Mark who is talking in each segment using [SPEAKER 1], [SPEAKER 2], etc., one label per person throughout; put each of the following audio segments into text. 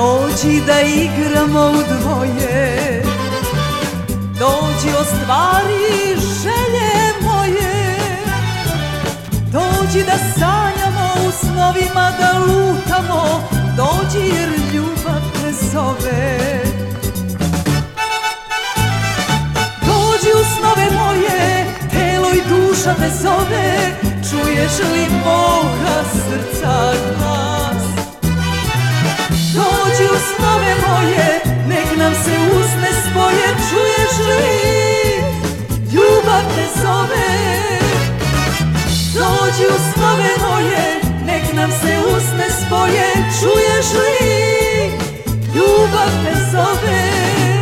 [SPEAKER 1] Dođi da igramo u dvoje, dođi ostvari želje moje, dođi da sanjamo u snovima, da lutamo, dođi jer ljubav te zove. Dođi u snove moje, telo i duša te zove, čuješ li moga srca glas? Dođi u snove moje, nek nam se usne spoje, čuješ li ljubav te zove. Dođi u snove moje, nek nam se usne spoje, čuješ li ljubav te zove.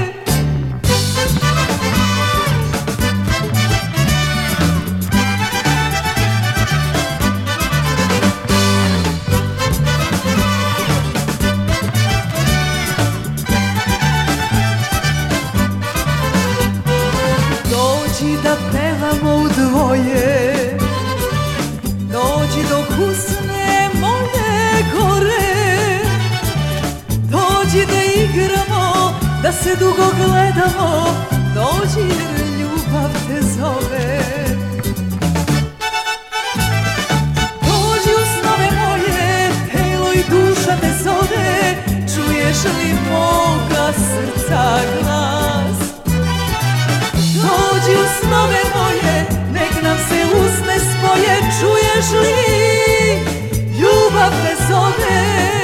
[SPEAKER 1] Dođi da pevamo u dvoje, dođi dok usne moje gore, dođi da igramo, da se dugo gledamo, dođi jer ljubav te zove. Dođi u snove moje, telo i duša te zove, čuješ li moga srca glas? Dođi u snove moje, nek nam se usne spoje, čuješ li ljubav te zove.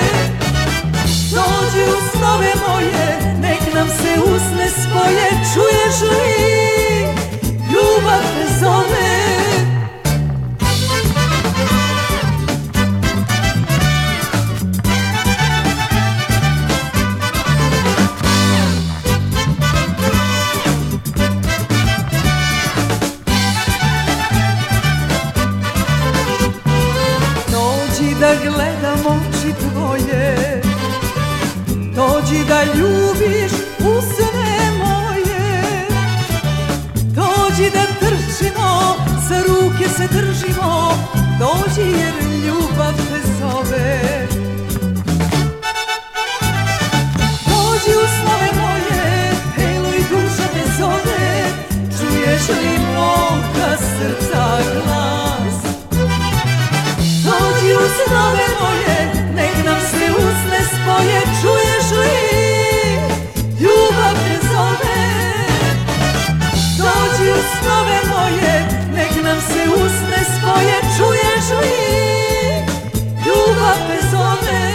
[SPEAKER 1] Dođi u snove moje, nek nam se usne spoje, čuješ li ljubav te zove. Dođi da gledam oči tvoje, dođi da ljubiš usne moje, dođi da trčimo, za ruke se držimo, dođi jer ljubav te zove. Dođi u snove moje, telo i duša te zove, čuješ li moga srca glas? Dođi u snove moje, nek nam se usne spoje, čuješ li ljubav te zove. Dođi u snove moje, nek nam se usne spoje, čuješ li ljubav te zove.